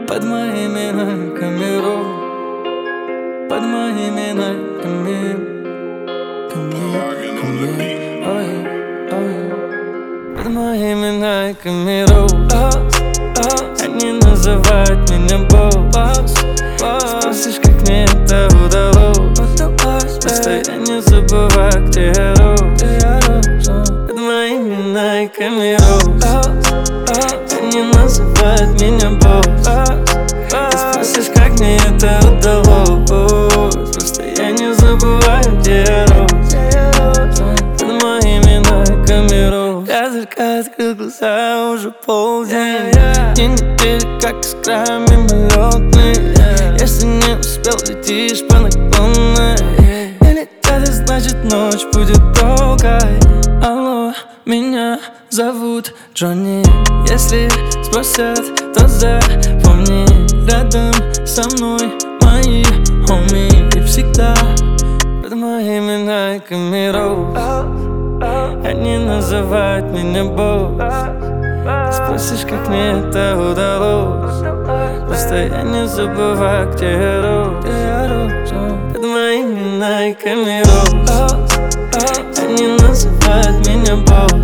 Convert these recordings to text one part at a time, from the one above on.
Под моими найками рок, под моими найками, под моими найками роуз. Они называют меня босс. Спросишь, как мне это удалось? Просто я не забываю, где я рос. Под моими найками роуз. Они называют меня босс. Спросишь, как мне это удалось? Просто я не забываю, где я рос. Под моими найками роуз. Я только открыл глаза, уже полдень. День недели, как искра мимолетный. Если не успел, летишь по наклонной. Не летят, значит ночь будет долгой. Алло, меня зовут Джонни. Если спросят, то запомни. Рядом со мной мои хоми. И всегда под моими найками роуз. Они называют меня босс. Спросишь, как мне это удалось? Просто я не забываю, где я рос. Под моими найками роуз. Они называют меня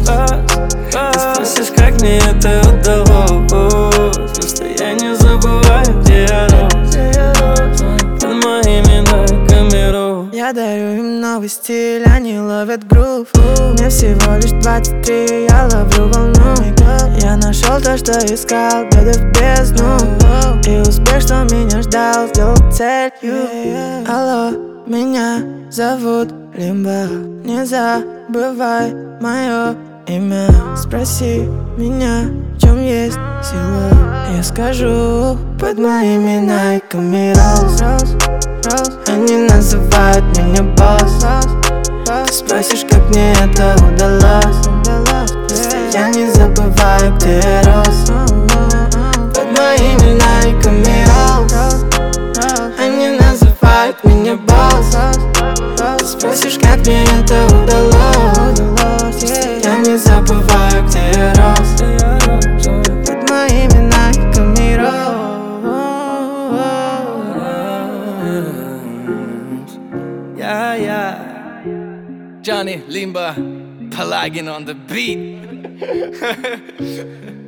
босс. Спросишь, как мне это удалось? Просто я не забываю, где я рос. Под моими найками роуз. Я дарю им новый стиль, они ловят грув. Мне всего лишь 23, я ловлю волну. Я нашел то, что искал, глядя в бездну. И успех, что меня ждал, сделал целью. Алло, меня зовут Лимба. Не забывай мое имя. Спроси меня, в чем есть сила. Я скажу, под моими найками роуз. Они называют меня босс. Ты спросишь, как мне это удалось? Я не забываю, где я рос. Под моими найками роуз. Они называют меня босс. Ты спросишь, как мне это удалось? Я не забываю, где я рос. Под моими найками роуз. Johnny Limba, Pelagin on the beat.